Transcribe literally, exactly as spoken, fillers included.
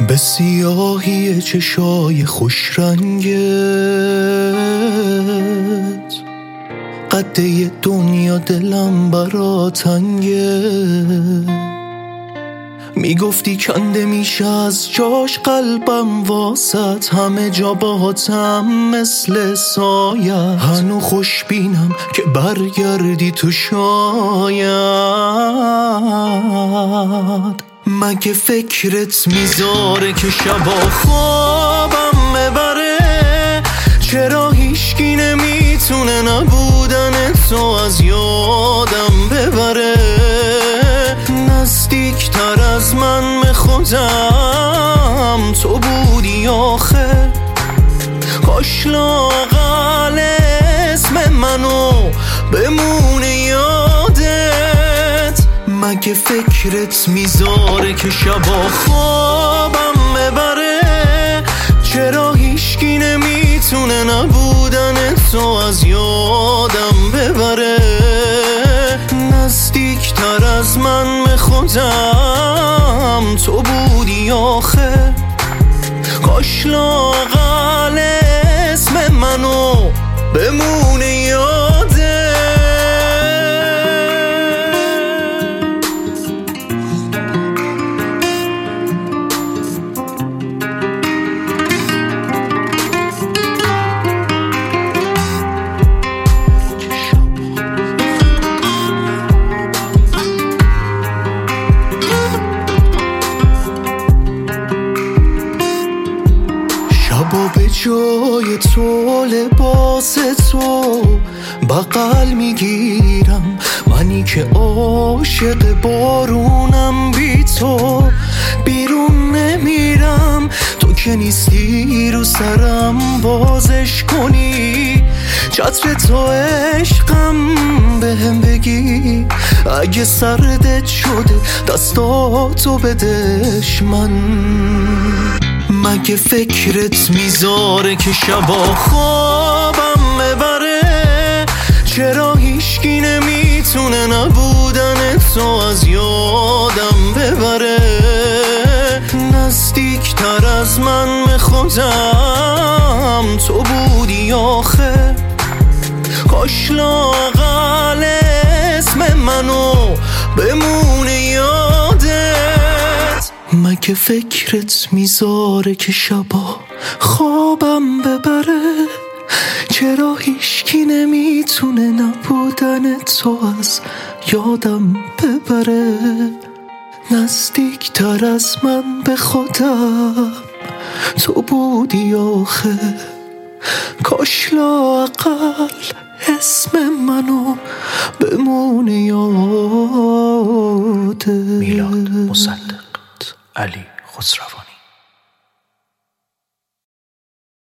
به سیاهی چشای خوش رنگت، قده دنیا دلم برا تنگه. میگفتی کنده میشه از جاش قلبم، واسط همه جا باهاتم مثل سایه. هنو خوش بینم که برگردی تو شاید. مگه فکرت میذاره که شبا خوابم ببره؟ چرا هیچکی نمیتونه نبودن تو از یادم ببره؟ نزدیک تر از من به خودم تو بودی آخه. کاش لااقل اسم منو بمونه یادت. مگه فکرت میذاره که شبا خوابم ببره؟ چرا هیچکی نمیتونه نبودن تو از یادم ببره؟ نزدیک تر از من به خودم تو بودی آخه. کاش لااقل اسم منو بمونه یادت. شبا به جای تو لباس تو بغل میگیرم، منی که عاشق بارونم بی تو بیرون نمیرم. تو که نیستی رو سرم بازش کنی، چتر تو عشقم بهم بگی. اگه سردت شده دستاتو بدش من. مگه فکرت میذاره که شبا خوابم ببره؟ چرا هیچکی نمیتونه نبودن تو از یادم ببره؟ نزدیک تر از من به خودم تو بودی آخه. کاش لااقل اسم منو بمونه یادت. مگه فکرت میذاره که شبا خوابم ببره؟ چرا هیچکی نمیتونه نبودن تو از یادم ببره؟ نزدیک تر از من به خودم تو بودی آخه. کاش لااقل اسم منو بمونه یادت. میلاد مصدق، علی خسروانی.